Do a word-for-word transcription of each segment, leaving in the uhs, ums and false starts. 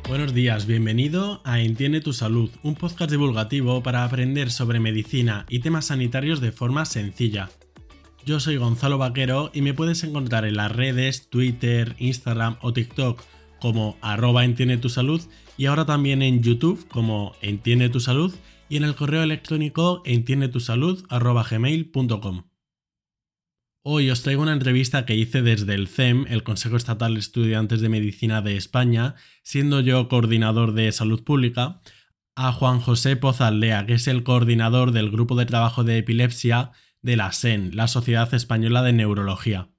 Buenos días, bienvenido a Entiende tu Salud, un podcast divulgativo para aprender sobre medicina y temas sanitarios de forma sencilla. Yo soy Gonzalo Vaquero y me puedes encontrar en las redes, Twitter, Instagram o TikTok como arroba Entiende tu Salud y ahora también en YouTube como Entiende tu Salud y en el correo electrónico entiendetusalud arroba gmail punto com. Hoy os traigo una entrevista que hice desde el C E M, el Consejo Estatal de Estudiantes de Medicina de España, siendo yo coordinador de Salud Pública, a Juan José Poza Aldea, que es el coordinador del Grupo de Trabajo de Epilepsia de la S E N, la Sociedad Española de Neurología.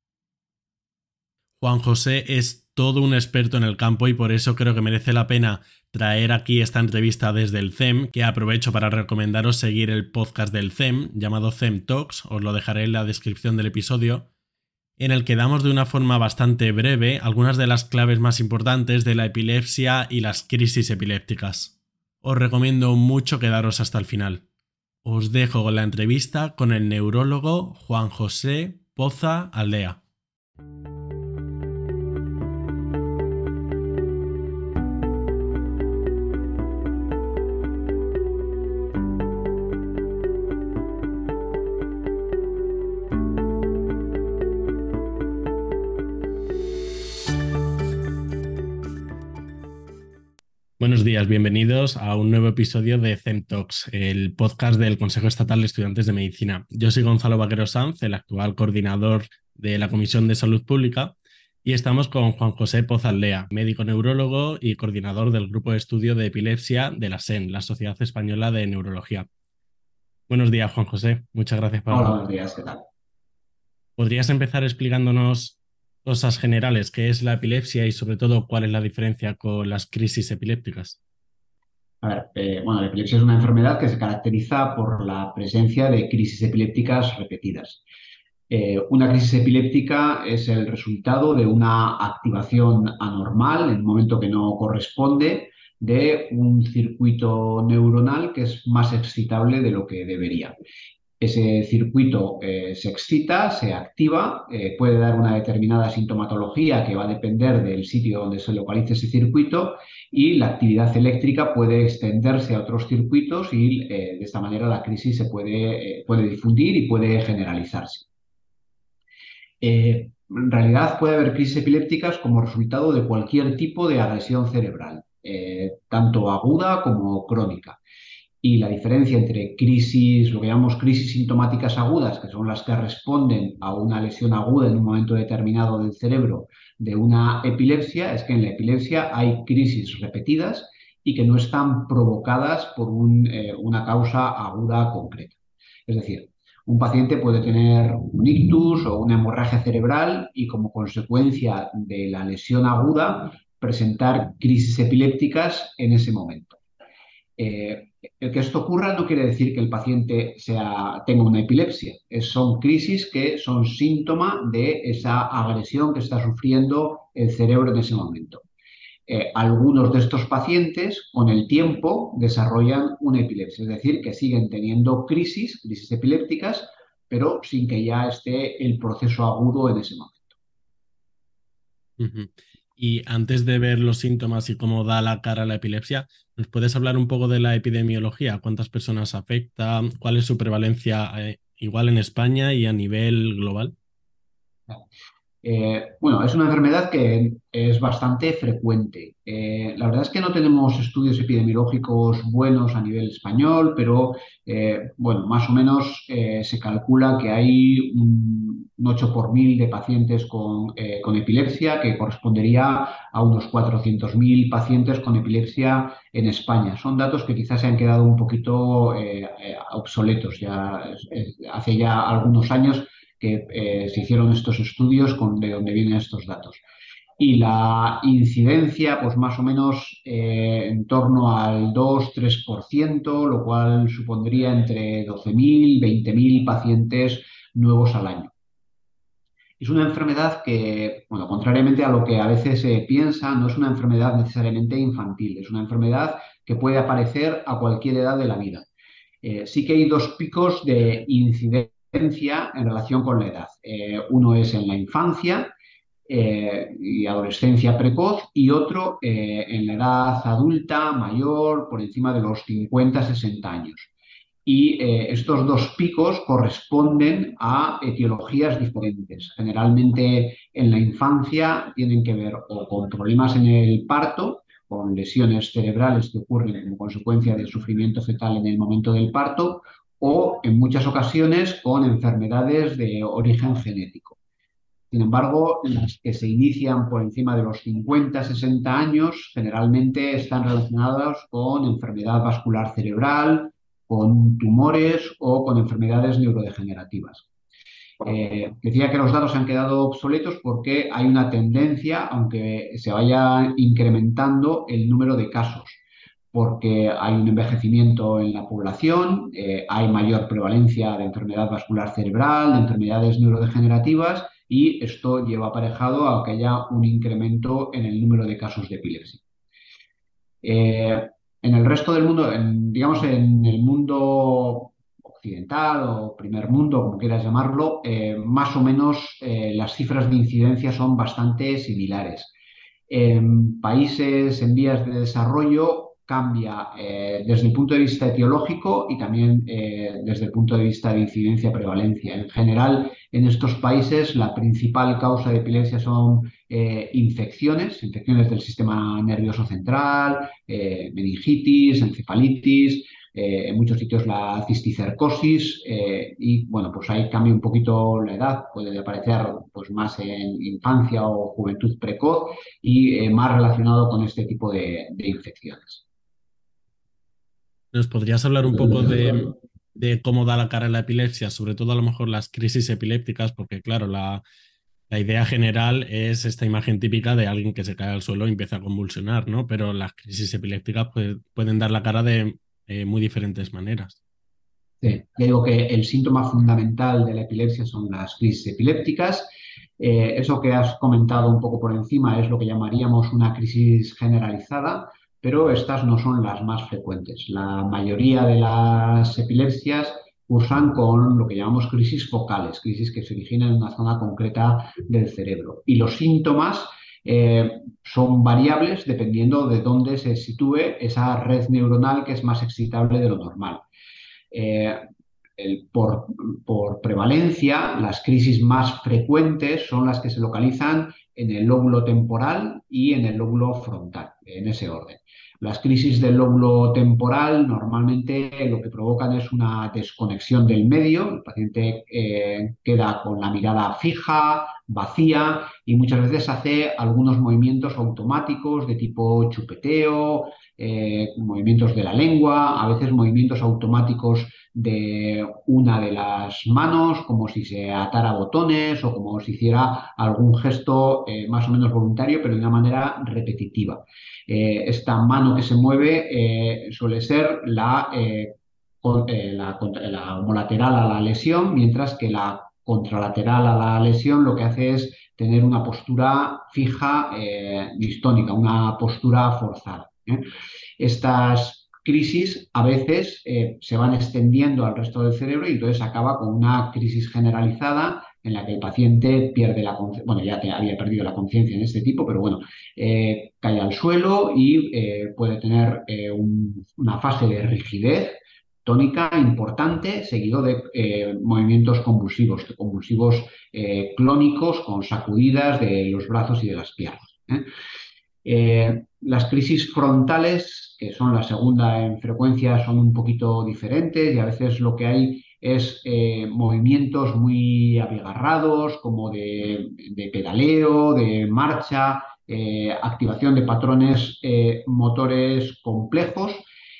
Juan José es todo un experto en el campo y por eso creo que merece la pena traer aquí esta entrevista desde el C E M, que aprovecho para recomendaros seguir el podcast del C E M llamado C E M Talks, os lo dejaré en la descripción del episodio, en el que damos de una forma bastante breve algunas de las claves más importantes de la epilepsia y las crisis epilépticas. Os recomiendo mucho quedaros hasta el final. Os dejo con la entrevista con el neurólogo Juan José Poza Aldea. Buenos días, bienvenidos a un nuevo episodio de C E M Talks, el podcast del Consejo Estatal de Estudiantes de Medicina. Yo soy Gonzalo Vaquero Sanz, el actual coordinador de la Comisión de Salud Pública, y estamos con Juan José Poza Aldea, médico neurólogo y coordinador del Grupo de Estudio de Epilepsia de la S E N, la Sociedad Española de Neurología. Buenos días, Juan José. Muchas gracias por... Hola, buenos días, ¿qué tal? ¿Podrías empezar explicándonos cosas generales, qué es la epilepsia y sobre todo cuál es la diferencia con las crisis epilépticas? A ver, eh, bueno, la epilepsia es una enfermedad que se caracteriza por la presencia de crisis epilépticas repetidas. Eh, una crisis epiléptica es el resultado de una activación anormal en un momento que no corresponde de un circuito neuronal que es más excitable de lo que debería. Ese circuito eh, se excita, se activa, eh, puede dar una determinada sintomatología que va a depender del sitio donde se localice ese circuito y la actividad eléctrica puede extenderse a otros circuitos y eh, de esta manera la crisis se puede, eh, puede difundir y puede generalizarse. Eh, en realidad puede haber crisis epilépticas como resultado de cualquier tipo de agresión cerebral, eh, tanto aguda como crónica. Y la diferencia entre crisis, lo que llamamos crisis sintomáticas agudas, que son las que responden a una lesión aguda en un momento determinado del cerebro de una epilepsia, es que en la epilepsia hay crisis repetidas y que no están provocadas por un, eh, una causa aguda concreta. Es decir, un paciente puede tener un ictus o una hemorragia cerebral y como consecuencia de la lesión aguda presentar crisis epilépticas en ese momento. Eh, el que esto ocurra no quiere decir que el paciente sea, tenga una epilepsia. Es, son crisis que son síntoma de esa agresión que está sufriendo el cerebro en ese momento. Eh, algunos de estos pacientes con el tiempo desarrollan una epilepsia, es decir, que siguen teniendo crisis, crisis epilépticas, pero sin que ya esté el proceso agudo en ese momento. Uh-huh. Y antes de ver los síntomas y cómo da la cara la epilepsia, ¿nos puedes hablar un poco de la epidemiología? ¿Cuántas personas afecta? ¿Cuál es su prevalencia eh, igual en España y a nivel global? Eh, bueno, es una enfermedad que es bastante frecuente. Eh, la verdad es que no tenemos estudios epidemiológicos buenos a nivel español, pero eh, bueno, más o menos eh, se calcula que hay un, un ocho por mil de pacientes con, eh, con epilepsia, que correspondería a unos cuatrocientos mil pacientes con epilepsia en España. Son datos que quizás se han quedado un poquito eh, eh, obsoletos. Ya, eh, hace ya algunos años que eh, se hicieron estos estudios con, de donde vienen estos datos. Y la incidencia, pues más o menos eh, en torno al dos tres por ciento, lo cual supondría entre doce mil, veinte mil pacientes nuevos al año. Es una enfermedad que, bueno, contrariamente a lo que a veces se piensa, no es una enfermedad necesariamente infantil, es una enfermedad que puede aparecer a cualquier edad de la vida. Eh, sí que hay dos picos de incidencia en relación con la edad. Eh, uno es en la infancia eh, y adolescencia precoz, y otro eh, en la edad adulta, mayor, por encima de los cincuenta sesenta años. Y eh, estos dos picos corresponden a etiologías diferentes. Generalmente en la infancia tienen que ver o con problemas en el parto, con lesiones cerebrales que ocurren como consecuencia del sufrimiento fetal en el momento del parto, o en muchas ocasiones con enfermedades de origen genético. Sin embargo, las que se inician por encima de los cincuenta sesenta años generalmente están relacionadas con enfermedad vascular cerebral, con tumores o con enfermedades neurodegenerativas. Eh, decía que los datos han quedado obsoletos porque hay una tendencia, aunque se vaya incrementando el número de casos, porque hay un envejecimiento en la población, eh, hay mayor prevalencia de enfermedad vascular cerebral, de enfermedades neurodegenerativas, y esto lleva aparejado a que haya un incremento en el número de casos de epilepsia. Eh, en el resto del mundo, en, digamos en el mundo occidental o primer mundo, como quieras llamarlo, eh, más o menos eh, las cifras de incidencia son bastante similares. En países en vías de desarrollo cambia eh, desde el punto de vista etiológico y también eh, desde el punto de vista de incidencia-prevalencia. En general, en estos países la principal causa de epilepsia son eh, infecciones, infecciones del sistema nervioso central, eh, meningitis, encefalitis, eh, en muchos sitios la cisticercosis eh, y bueno, pues ahí cambia un poquito la edad, puede aparecer pues más en infancia o juventud precoz y eh, más relacionado con este tipo de, de infecciones. ¿Nos podrías hablar un poco de, de cómo da la cara la epilepsia, sobre todo a lo mejor las crisis epilépticas? Porque claro, la, la idea general es esta imagen típica de alguien que se cae al suelo y empieza a convulsionar, ¿no? Pero las crisis epilépticas pues, pueden dar la cara de eh, muy diferentes maneras. Sí, ya digo que el síntoma fundamental de la epilepsia son las crisis epilépticas. Eh, eso que has comentado un poco por encima es lo que llamaríamos una crisis generalizada, pero estas no son las más frecuentes. La mayoría de las epilepsias cursan con lo que llamamos crisis focales, crisis que se originan en una zona concreta del cerebro. Y los síntomas eh, son variables dependiendo de dónde se sitúe esa red neuronal que es más excitable de lo normal. Eh, el, por, por, prevalencia, las crisis más frecuentes son las que se localizan en el lóbulo temporal y en el lóbulo frontal, en ese orden. Las crisis del lóbulo temporal normalmente lo que provocan es una desconexión del medio, el paciente eh, queda con la mirada fija, vacía y muchas veces hace algunos movimientos automáticos de tipo chupeteo, eh, movimientos de la lengua, a veces movimientos automáticos de una de las manos, como si se atara botones o como si hiciera algún gesto eh, más o menos voluntario, pero de una manera repetitiva. Eh, esta mano que se mueve eh, suele ser la, eh, con, eh, la, la homolateral a la lesión, mientras que la contralateral a la lesión lo que hace es tener una postura fija, eh, distónica, una postura forzada. ¿eh? Estas crisis a veces eh, se van extendiendo al resto del cerebro y entonces acaba con una crisis generalizada en la que el paciente pierde la conciencia, bueno, ya te había perdido la conciencia en este tipo, pero bueno, eh, cae al suelo y eh, puede tener eh, un, una fase de rigidez tónica importante, seguido de eh, movimientos convulsivos, convulsivos eh, clónicos con sacudidas de los brazos y de las piernas. ¿eh? Eh, las crisis frontales, que son la segunda en frecuencia, son un poquito diferentes y a veces lo que hay es eh, movimientos muy abigarrados, como de, de pedaleo, de marcha, eh, activación de patrones eh, motores complejos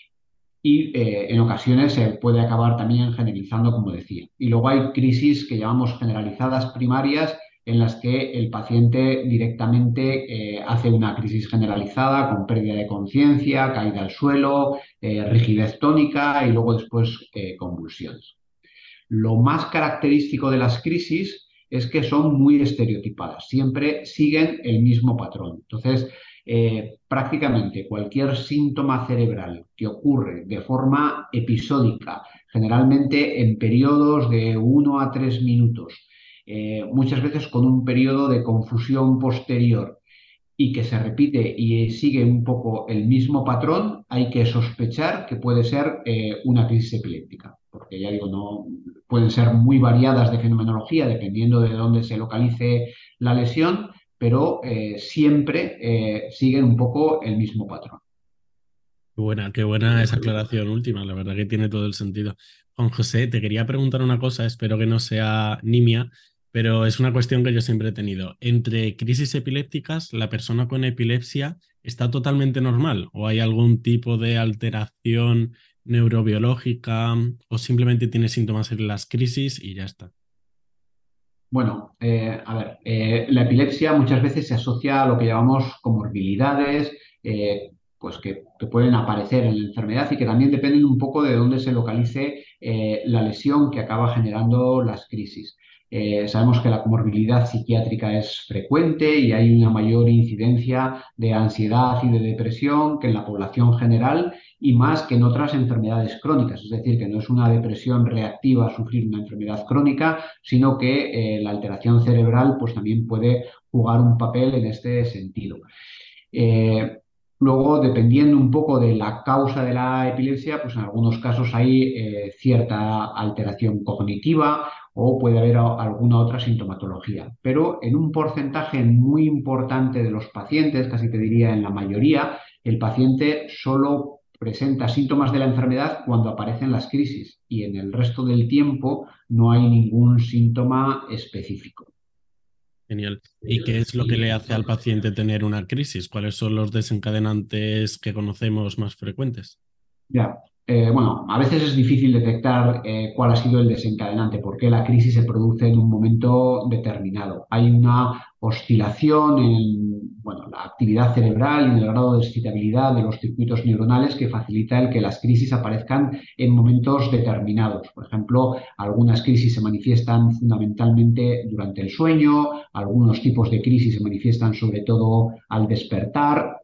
y eh, en ocasiones se puede acabar también generalizando, como decía. Y luego hay crisis que llamamos generalizadas primarias, en las que el paciente directamente eh, hace una crisis generalizada con pérdida de conciencia, caída al suelo, eh, rigidez tónica y luego después eh, convulsiones. Lo más característico de las crisis es que son muy estereotipadas, siempre siguen el mismo patrón. Entonces, eh, prácticamente cualquier síntoma cerebral que ocurre de forma episódica, generalmente en periodos de uno a tres minutos, eh, muchas veces con un periodo de confusión posterior y que se repite y sigue un poco el mismo patrón, hay que sospechar que puede ser eh, una crisis epiléptica, porque ya digo, no pueden ser muy variadas de fenomenología dependiendo de dónde se localice la lesión, pero eh, siempre eh, siguen un poco el mismo patrón. Qué buena, qué buena esa aclaración última, la verdad que tiene todo el sentido. Juan José, te quería preguntar una cosa, espero que no sea nimia, pero es una cuestión que yo siempre he tenido. ¿Entre crisis epilépticas, la persona con epilepsia está totalmente normal o hay algún tipo de alteración neurobiológica o simplemente tiene síntomas en las crisis y ya está? Bueno, eh, a ver, eh, la epilepsia muchas veces se asocia a lo que llamamos comorbilidades, eh, pues que, que pueden aparecer en la enfermedad y que también dependen un poco de dónde se localice eh, la lesión que acaba generando las crisis. Eh, sabemos que la comorbilidad psiquiátrica es frecuente y hay una mayor incidencia de ansiedad y de depresión que en la población general y más que en otras enfermedades crónicas. Es decir, que no es una depresión reactiva a sufrir una enfermedad crónica, sino que eh, la alteración cerebral pues, también puede jugar un papel en este sentido. Eh, Luego, dependiendo un poco de la causa de la epilepsia, pues en algunos casos hay eh, cierta alteración cognitiva o puede haber a- alguna otra sintomatología. Pero en un porcentaje muy importante de los pacientes, casi te diría en la mayoría, el paciente solo presenta síntomas de la enfermedad cuando aparecen las crisis y en el resto del tiempo no hay ningún síntoma específico. Genial. ¿Y qué es lo que le hace al paciente tener una crisis? ¿Cuáles son los desencadenantes que conocemos más frecuentes? Ya, eh, bueno, a veces es difícil detectar eh, cuál ha sido el desencadenante, por qué la crisis se produce en un momento determinado. Hay una oscilación en, bueno, la actividad cerebral y en el grado de excitabilidad de los circuitos neuronales que facilita el que las crisis aparezcan en momentos determinados. Por ejemplo, algunas crisis se manifiestan fundamentalmente durante el sueño, algunos tipos de crisis se manifiestan sobre todo al despertar.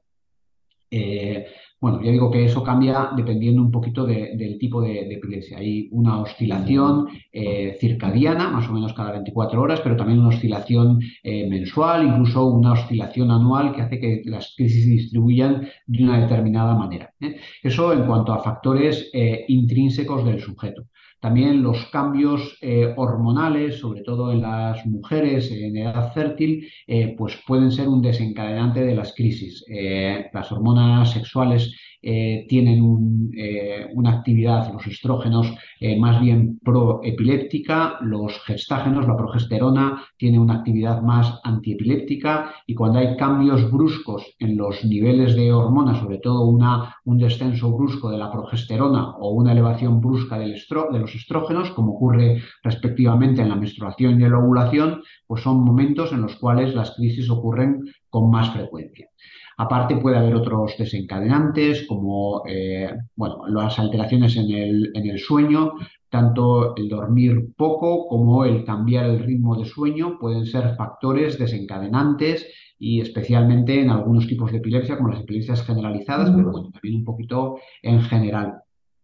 Eh, bueno, ya digo que eso cambia dependiendo un poquito de- del tipo de, de epilepsia. Hay una oscilación eh, circadiana, más o menos cada veinticuatro horas, pero también una oscilación eh, mensual, incluso una oscilación anual que hace que las crisis se distribuyan de una determinada manera, ¿eh? Eso en cuanto a factores eh, intrínsecos del sujeto. También los cambios eh, hormonales, sobre todo en las mujeres en edad fértil, eh, pues pueden ser un desencadenante de las crisis. Eh, las hormonas sexuales eh, tienen un, eh, una actividad, los estrógenos, eh, más bien proepiléptica, los gestágenos, la progesterona, tiene una actividad más antiepiléptica y cuando hay cambios bruscos en los niveles de hormonas, sobre todo una, un descenso brusco de la progesterona o una elevación brusca del estro, de los estrógenos, como ocurre respectivamente en la menstruación y en la ovulación, pues son momentos en los cuales las crisis ocurren con más frecuencia. Aparte puede haber otros desencadenantes como eh, bueno, las alteraciones en el, en el sueño, tanto el dormir poco como el cambiar el ritmo de sueño pueden ser factores desencadenantes y especialmente en algunos tipos de epilepsia como las epilepsias generalizadas, pero bueno, también un poquito en general.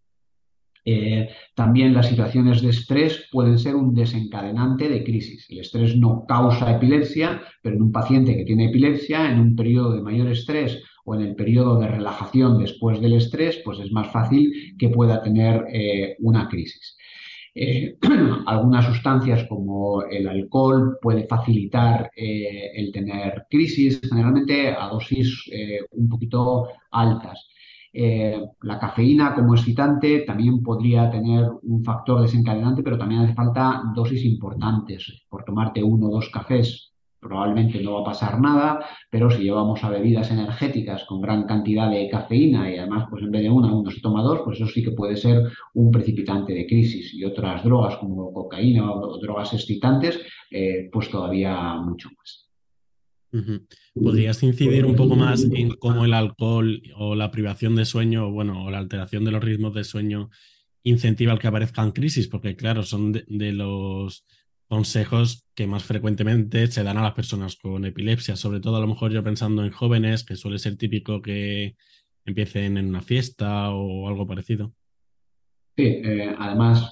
Eh, también las situaciones de estrés pueden ser un desencadenante de crisis. El estrés no causa epilepsia, pero en un paciente que tiene epilepsia, en un periodo de mayor estrés o en el periodo de relajación después del estrés, pues es más fácil que pueda tener eh, una crisis. Eh, algunas sustancias como el alcohol puede facilitar eh, el tener crisis, generalmente a dosis eh, un poquito altas. Eh, la cafeína como excitante también podría tener un factor desencadenante, pero también hace falta dosis importantes. Por tomarte uno o dos cafés probablemente no va a pasar nada, pero si llevamos a bebidas energéticas con gran cantidad de cafeína y además pues en vez de una uno se toma dos, pues eso sí que puede ser un precipitante de crisis y otras drogas como cocaína o drogas excitantes, eh, pues todavía mucho más. Ujú. ¿Podrías incidir un poco más en cómo el alcohol o la privación de sueño, bueno, o la alteración de los ritmos de sueño incentiva el que aparezcan crisis? Porque, claro, son de, de los consejos que más frecuentemente se dan a las personas con epilepsia, sobre todo a lo mejor yo pensando en jóvenes, que suele ser típico que empiecen en una fiesta o algo parecido. Sí, eh, además, bueno,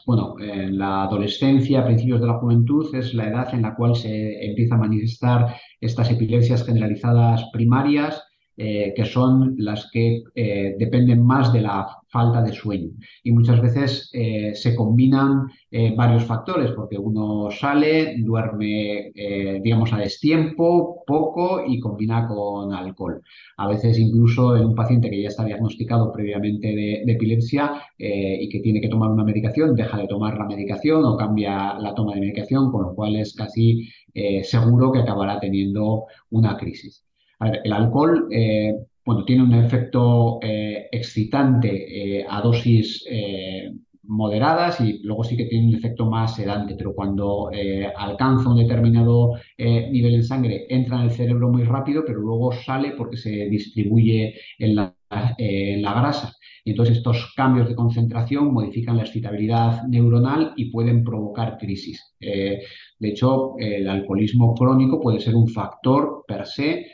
en la adolescencia, a principios de la juventud, es la edad en la cual se empieza a manifestar estas epilepsias generalizadas primarias, eh, que son las que eh, dependen más de la falta de sueño. Y muchas veces eh, se combinan eh, varios factores, porque uno sale, duerme, eh, digamos, a destiempo, poco y combina con alcohol. A veces incluso en un paciente que ya está diagnosticado previamente de, de epilepsia eh, y que tiene que tomar una medicación, deja de tomar la medicación o cambia la toma de medicación, con lo cual es casi eh, seguro que acabará teniendo una crisis. A ver, el alcohol, eh, bueno, tiene un efecto eh, excitante eh, a dosis eh, moderadas y luego sí que tiene un efecto más sedante, pero cuando eh, alcanza un determinado eh, nivel en sangre entra en el cerebro muy rápido, pero luego sale porque se distribuye en la, eh, en la grasa. Y entonces estos cambios de concentración modifican la excitabilidad neuronal y pueden provocar crisis. Eh, de hecho, el alcoholismo crónico puede ser un factor per se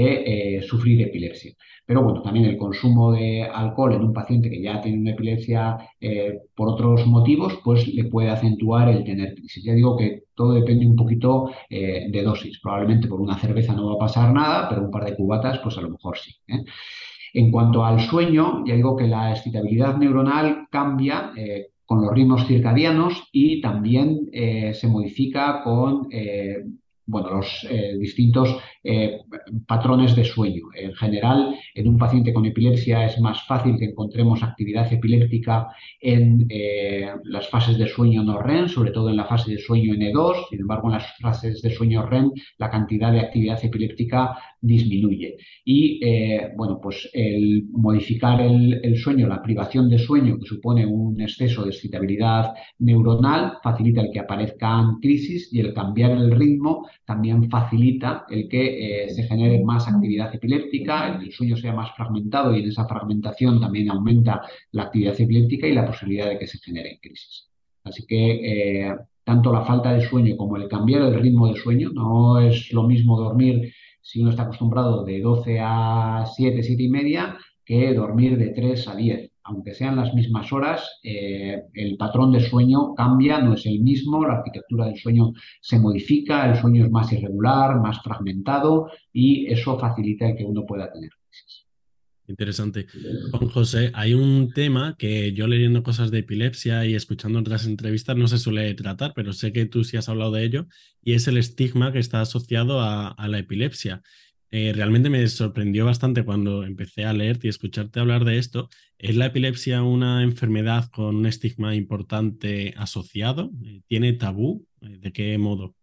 de eh, sufrir epilepsia. Pero bueno, también el consumo de alcohol en un paciente que ya tiene una epilepsia eh, por otros motivos, pues le puede acentuar el tener crisis. Ya digo que todo depende un poquito eh, de dosis. Probablemente por una cerveza no va a pasar nada, pero un par de cubatas, pues a lo mejor sí. ¿eh? En cuanto al sueño, ya digo que la excitabilidad neuronal cambia eh, con los ritmos circadianos y también eh, se modifica con eh, bueno, los eh, distintos eh, patrones de sueño. En general, en un paciente con epilepsia es más fácil que encontremos actividad epiléptica en eh, las fases de sueño no REM, sobre todo en la fase de sueño N dos. Sin embargo, en las fases de sueño REM la cantidad de actividad epiléptica disminuye. Y eh, bueno, pues el modificar el, el sueño, la privación de sueño, que supone un exceso de excitabilidad neuronal, facilita el que aparezcan crisis y el cambiar el ritmo también facilita el que eh, se genere más actividad epiléptica, el que el sueño sea más fragmentado y en esa fragmentación también aumenta la actividad epiléptica y la posibilidad de que se generen crisis. Así que eh, tanto la falta de sueño como el cambiar el ritmo de sueño, no es lo mismo dormir si uno está acostumbrado de doce a siete, siete y media, que dormir de tres a diez. Aunque sean las mismas horas, eh, el patrón de sueño cambia, no es el mismo, la arquitectura del sueño se modifica, el sueño es más irregular, más fragmentado y eso facilita el que uno pueda tener crisis. Interesante. Juan José, hay un tema que yo leyendo cosas de epilepsia y escuchando otras entrevistas no se suele tratar, pero sé que tú sí has hablado de ello, y es el estigma que está asociado a, a la epilepsia. Eh, realmente me sorprendió bastante cuando empecé a leerte y escucharte hablar de esto. ¿Es la epilepsia una enfermedad con un estigma importante asociado? ¿Tiene tabú? ¿De qué modo?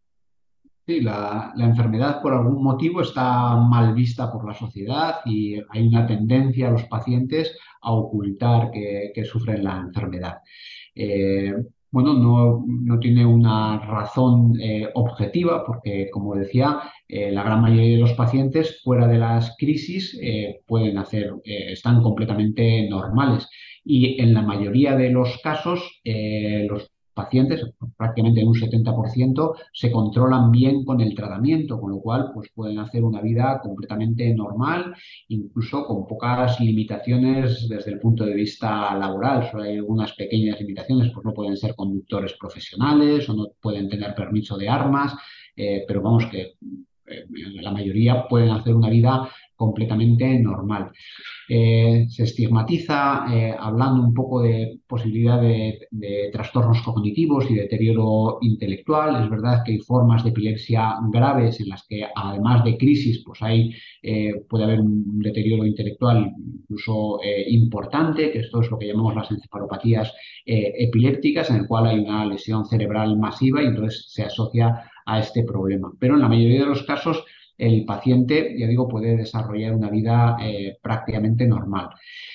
Sí, la, la enfermedad por algún motivo está mal vista por la sociedad y hay una tendencia a los pacientes a ocultar que, que sufren la enfermedad. Eh, bueno, no, no tiene una razón eh, objetiva porque, como decía, eh, la gran mayoría de los pacientes fuera de las crisis eh, pueden hacer, eh, están completamente normales y en la mayoría de los casos eh, los pacientes, prácticamente en un setenta por ciento, se controlan bien con el tratamiento, con lo cual pues, pueden hacer una vida completamente normal, incluso con pocas limitaciones desde el punto de vista laboral. Solo hay algunas pequeñas limitaciones, pues no pueden ser conductores profesionales o no pueden tener permiso de armas, eh, pero vamos que eh, la mayoría pueden hacer una vida completamente normal. Eh, se estigmatiza eh, hablando un poco de posibilidad de, de trastornos cognitivos y deterioro intelectual. Es verdad que hay formas de epilepsia graves en las que además de crisis pues hay, eh, puede haber un deterioro intelectual incluso eh, importante, que esto es lo que llamamos las encefalopatías eh, epilépticas, en el cual hay una lesión cerebral masiva y entonces se asocia a este problema. Pero en la mayoría de los casos el paciente, ya digo, puede desarrollar una vida eh, prácticamente normal.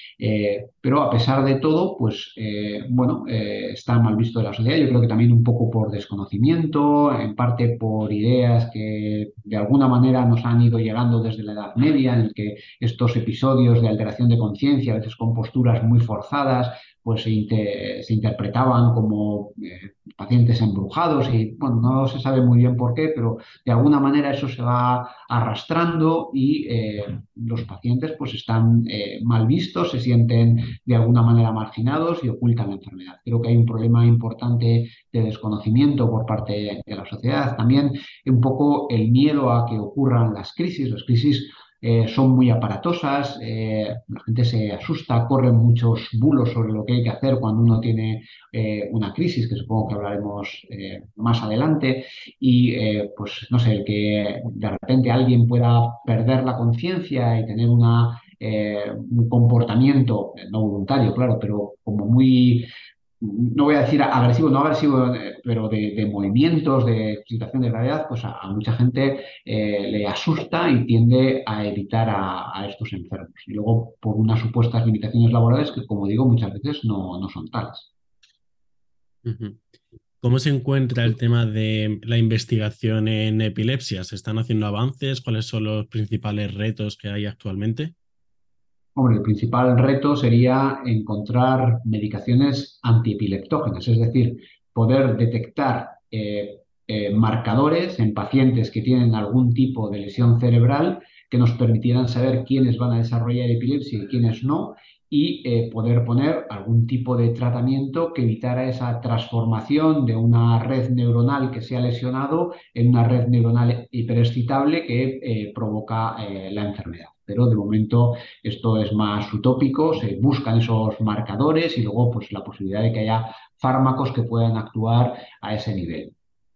Eh, pero a pesar de todo, pues eh, bueno, eh, está mal visto de la sociedad. Yo creo que también un poco por desconocimiento, en parte por ideas que de alguna manera nos han ido llegando desde la Edad Media, en el que estos episodios de alteración de conciencia, a veces con posturas muy forzadas, pues se, inter se interpretaban como eh, pacientes embrujados y, bueno, no se sabe muy bien por qué, pero de alguna manera eso se va arrastrando y eh, los pacientes pues están eh, mal vistos, se sienten de alguna manera marginados y ocultan la enfermedad. Creo que hay un problema importante de desconocimiento por parte de la sociedad. También un poco el miedo a que ocurran las crisis. Las crisis eh, son muy aparatosas, eh, la gente se asusta, corren muchos bulos sobre lo que hay que hacer cuando uno tiene eh, una crisis, que supongo que hablaremos eh, más adelante, y eh, pues no sé, el que de repente alguien pueda perder la conciencia y tener una, eh, un comportamiento, eh, no voluntario, claro, pero como muy, no voy a decir agresivo, no agresivo, eh, pero de, de movimientos, de situación de gravedad, pues a, a mucha gente eh, le asusta y tiende a evitar a, a estos enfermos. Y luego por unas supuestas limitaciones laborales que, como digo, muchas veces no, no son tales. Ujú. ¿Cómo se encuentra el tema de la investigación en epilepsia? ¿Se están haciendo avances? ¿Cuáles son los principales retos que hay actualmente? Hombre, el principal reto sería encontrar medicaciones antiepileptógenas, es decir, poder detectar eh, eh, marcadores en pacientes que tienen algún tipo de lesión cerebral que nos permitieran saber quiénes van a desarrollar epilepsia y quiénes no, y eh, poder poner algún tipo de tratamiento que evitara esa transformación de una red neuronal que se ha lesionado en una red neuronal hiperexcitable que eh, provoca eh, la enfermedad. Pero de momento esto es más utópico, se buscan esos marcadores y luego pues la posibilidad de que haya fármacos que puedan actuar a ese nivel.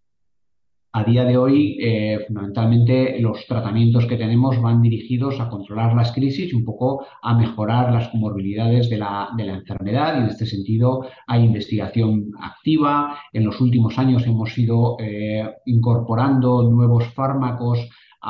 A día de hoy, eh, fundamentalmente, los tratamientos que tenemos van dirigidos a controlar las crisis y un poco a mejorar las comorbilidades de la, de la enfermedad. Y en este sentido hay investigación activa. En los últimos años hemos ido eh, incorporando nuevos fármacos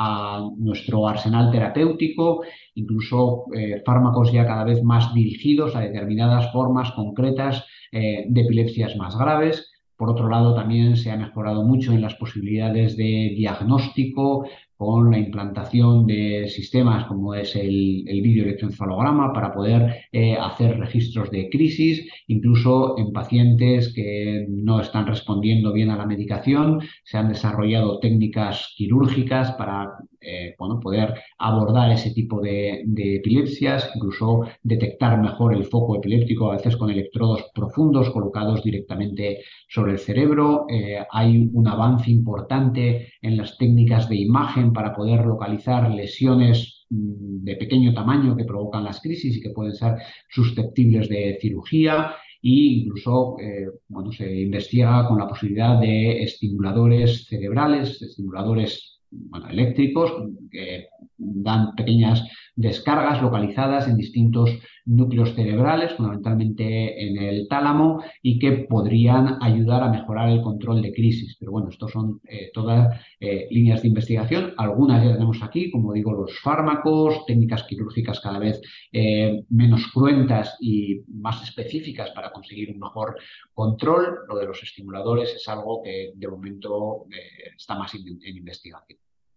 a nuestro arsenal terapéutico, incluso eh, fármacos ya cada vez más dirigidos a determinadas formas concretas eh, de epilepsias más graves. Por otro lado, también se ha mejorado mucho en las posibilidades de diagnóstico con la implantación de sistemas como es el, el videoelectroencefalograma para poder eh, hacer registros de crisis, incluso en pacientes que no están respondiendo bien a la medicación. Se han desarrollado técnicas quirúrgicas para eh, bueno, poder abordar ese tipo de, de epilepsias, incluso detectar mejor el foco epiléptico, a veces con electrodos profundos colocados directamente sobre el cerebro. Eh, hay un avance importante en las técnicas de imagen para poder localizar lesiones mmm, de pequeño tamaño que provocan las crisis y que pueden ser susceptibles de cirugía. E incluso eh, bueno, se investiga con la posibilidad de estimuladores cerebrales, estimuladores bueno, eléctricos, que dan pequeñas descargas localizadas en distintos núcleos cerebrales, fundamentalmente en el tálamo, y que podrían ayudar a mejorar el control de crisis. Pero bueno, estos son eh, todas eh, líneas de investigación. Algunas ya tenemos aquí, como digo, los fármacos, técnicas quirúrgicas cada vez eh, menos cruentas y más específicas para conseguir un mejor control. Lo de los estimuladores es algo que de momento eh, está más en, en investigación.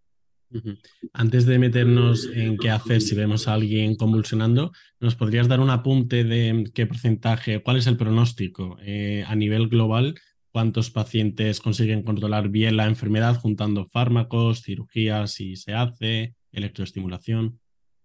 Ujú. Antes de meternos en qué hacer si vemos a alguien convulsionando, ¿nos podrías dar un apunte de qué porcentaje, cuál es el pronóstico eh, a nivel global? ¿Cuántos pacientes consiguen controlar bien la enfermedad juntando fármacos, cirugías si se hace, electroestimulación?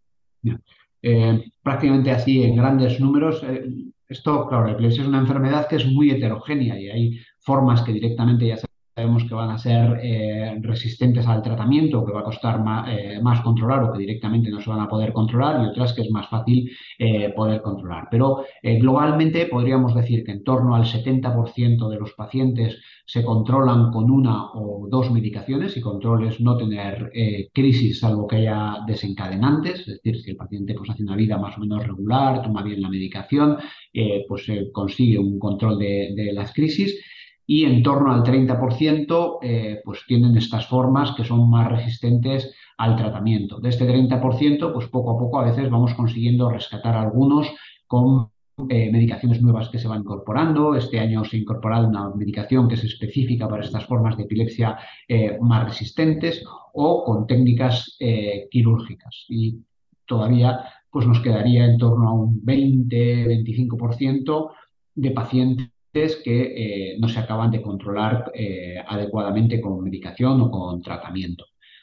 Eh, prácticamente así en grandes números. Eh, esto, claro, la epilepsia es una enfermedad que es muy heterogénea y hay formas que directamente ya sabemos que van a ser eh, resistentes al tratamiento, que va a costar más, eh, más controlar o que directamente no se van a poder controlar y otras que es más fácil eh, poder controlar. Pero eh, globalmente podríamos decir que en torno al setenta por ciento de los pacientes se controlan con una o dos medicaciones y control es no tener eh, crisis salvo que haya desencadenantes, es decir, si el paciente pues, hace una vida más o menos regular, toma bien la medicación, eh, pues se eh, consigue un control de, de las crisis. Y en torno al treinta por ciento eh, pues tienen estas formas que son más resistentes al tratamiento. De este treinta por ciento, pues poco a poco a veces vamos consiguiendo rescatar algunos con eh, medicaciones nuevas que se van incorporando. Este año se ha incorporado una medicación que es específica para estas formas de epilepsia eh, más resistentes o con técnicas eh, quirúrgicas. Y todavía pues nos quedaría en torno a un veinte-veinticinco por ciento de pacientes que eh, no se acaban de controlar eh, adecuadamente con medicación o con tratamiento.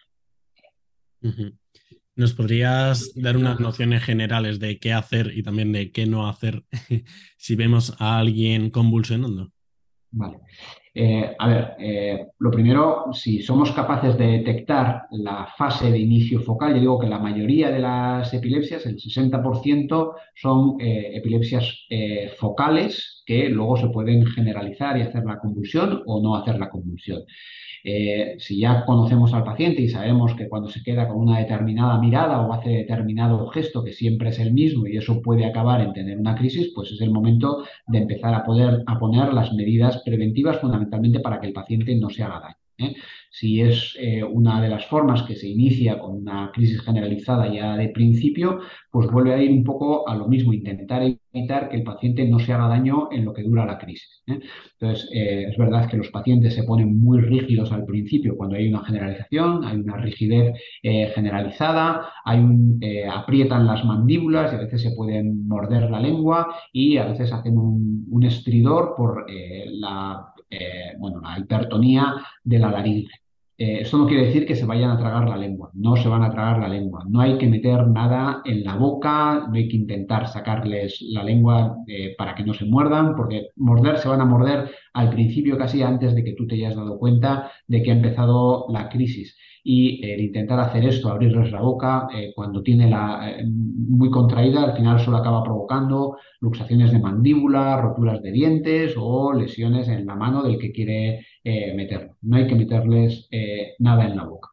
Ujú. ¿Nos podrías dar unas nociones generales de qué hacer y también de qué no hacer si vemos a alguien convulsionando? Vale. Eh, a ver, eh, lo primero, si somos capaces de detectar la fase de inicio focal, yo digo que la mayoría de las epilepsias, el sesenta por ciento, son eh, epilepsias eh, focales que luego se pueden generalizar y hacer la convulsión o no hacer la convulsión. Eh, si ya conocemos al paciente y sabemos que cuando se queda con una determinada mirada o hace determinado gesto que siempre es el mismo y eso puede acabar en tener una crisis, pues es el momento de empezar a poder a poner las medidas preventivas fundamentalmente para que el paciente no se haga daño. ¿eh? Si es eh, una de las formas que se inicia con una crisis generalizada ya de principio, pues vuelve a ir un poco a lo mismo, intentar evitar que el paciente no se haga daño en lo que dura la crisis. ¿eh? Entonces, eh, es verdad que los pacientes se ponen muy rígidos al principio cuando hay una generalización, hay una rigidez eh, generalizada, hay un, eh, aprietan las mandíbulas y a veces se pueden morder la lengua y a veces hacen un, un estridor por eh, la, eh, bueno, la hipertonía de la laringe. Eh, esto no quiere decir que se vayan a tragar la lengua, no se van a tragar la lengua, no hay que meter nada en la boca, no hay que intentar sacarles la lengua eh, para que no se muerdan, porque morder se van a morder al principio casi antes de que tú te hayas dado cuenta de que ha empezado la crisis. Y eh, el intentar hacer esto, abrirles la boca, eh, cuando tiene la eh, muy contraída, al final solo acaba provocando luxaciones de mandíbula, roturas de dientes o lesiones en la mano del que quiere eh, meterlo. No hay que meterles eh, nada en la boca.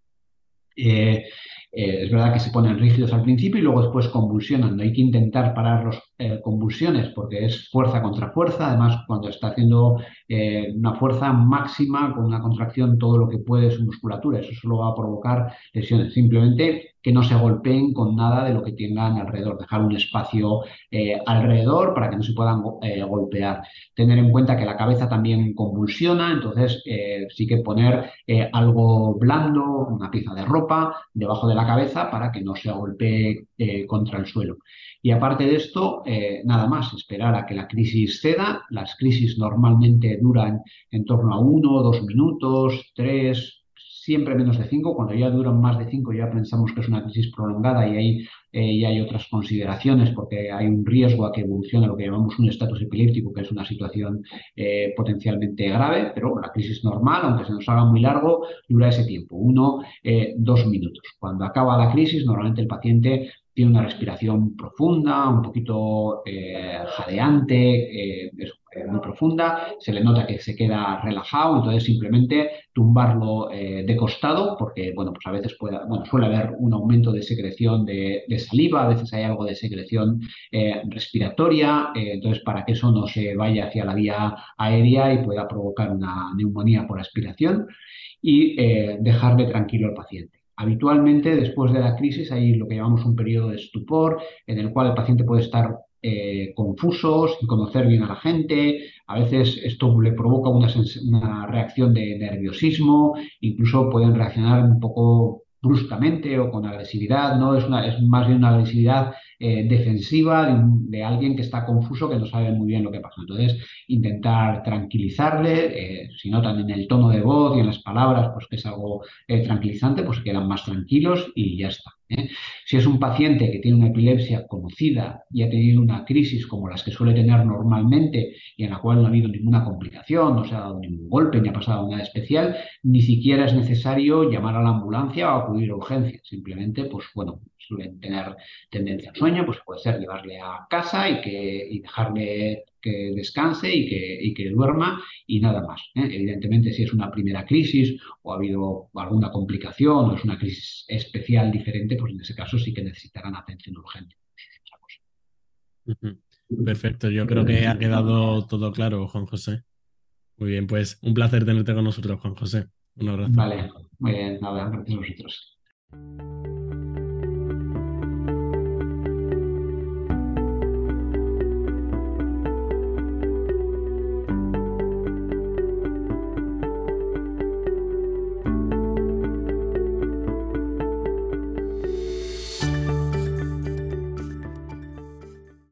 Eh, eh, es verdad que se ponen rígidos al principio y luego después convulsionan. No hay que intentar parar las eh, convulsiones porque es fuerza contra fuerza. Además, cuando está haciendo eh, una fuerza máxima con una contracción, todo lo que puede su musculatura, eso solo va a provocar lesiones. Simplemente que no se golpeen con nada de lo que tengan alrededor. Dejar un espacio eh, alrededor para que no se puedan eh, golpear. Tener en cuenta que la cabeza también convulsiona, entonces eh, sí que poner eh, algo blando, una pieza de ropa debajo de la cabeza para que no se golpee eh, contra el suelo. Y aparte de esto, eh, nada más, esperar a que la crisis ceda. Las crisis normalmente duran en torno a uno, dos minutos, tres, siempre menos de cinco. Cuando ya duran más de cinco ya pensamos que es una crisis prolongada y ahí eh, ya hay otras consideraciones porque hay un riesgo a que evolucione lo que llamamos un estatus epiléptico, que es una situación eh, potencialmente grave, pero la crisis normal, aunque se nos haga muy largo, dura ese tiempo, uno, eh, dos minutos. Cuando acaba la crisis, normalmente el paciente tiene una respiración profunda, un poquito eh, jadeante, eh, es muy profunda, se le nota que se queda relajado, entonces simplemente tumbarlo eh, de costado, porque bueno, pues a veces puede, bueno, suele haber un aumento de secreción de, de saliva, a veces hay algo de secreción eh, respiratoria, eh, entonces para que eso no se vaya hacia la vía aérea y pueda provocar una neumonía por aspiración y eh, dejarle tranquilo al paciente. Habitualmente, después de la crisis, hay lo que llamamos un periodo de estupor, en el cual el paciente puede estar eh, confuso, sin conocer bien a la gente. A veces esto le provoca una, una reacción de nerviosismo, incluso pueden reaccionar un poco bruscamente o con agresividad, ¿no? Es, una, es más bien una agresividad eh, defensiva de, un, de, alguien que está confuso, que no sabe muy bien lo que pasa. Entonces, intentar tranquilizarle, eh, si notan en el tono de voz y en las palabras, pues que es algo eh, tranquilizante, pues se quedan más tranquilos y ya está. ¿eh? Si es un paciente que tiene una epilepsia conocida y ha tenido una crisis como las que suele tener normalmente y en la cual no ha habido ninguna complicación, no se ha dado ningún golpe ni ha pasado nada especial, ni siquiera es necesario llamar a la ambulancia o acudir a urgencias. Simplemente, pues bueno, suelen tener tendencia al sueño, pues puede ser llevarle a casa y, que, y dejarle que descanse y que, y que duerma y nada más. ¿eh? Evidentemente, si es una primera crisis o ha habido alguna complicación o es una crisis especial diferente, pues en ese caso sí que necesitarán atención urgente. Perfecto, yo creo que ha quedado todo claro, Juan José. Muy bien, pues un placer tenerte con nosotros, Juan José. Un abrazo. Vale, muy bien, nada, gracias a vosotros.